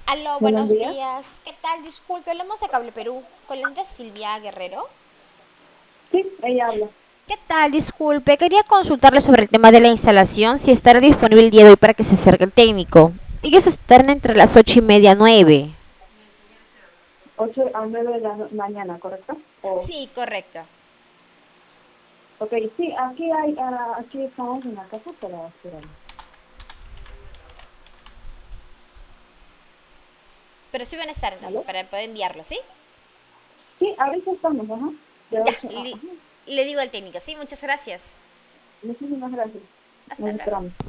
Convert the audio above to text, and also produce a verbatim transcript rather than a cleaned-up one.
Aló, Buenos buenos días. días. ¿Qué tal? Disculpe, hablamos de Cable Perú con la señora Silvia Guerrero. Sí, ella habla. ¿Qué tal? Disculpe, quería consultarle sobre el tema de la instalación, si estará disponible el día de hoy para que se acerque el técnico. Ellos estarán entre las ocho y media, nueve. Ocho a nueve de la no- mañana, ¿correcto? O, Sí, correcto. ok, sí, aquí hay, ah, aquí estamos en la casa para esperarlo. Pero sí van a estar entonces ¿Vale? para poder enviarlo, ¿sí? Sí, ahorita estamos, ajá. De Ya, ocho a, le, ajá. le digo al técnico, ¿sí? Muchas gracias. Muchísimas gracias. Hasta Nos luego. esperamos.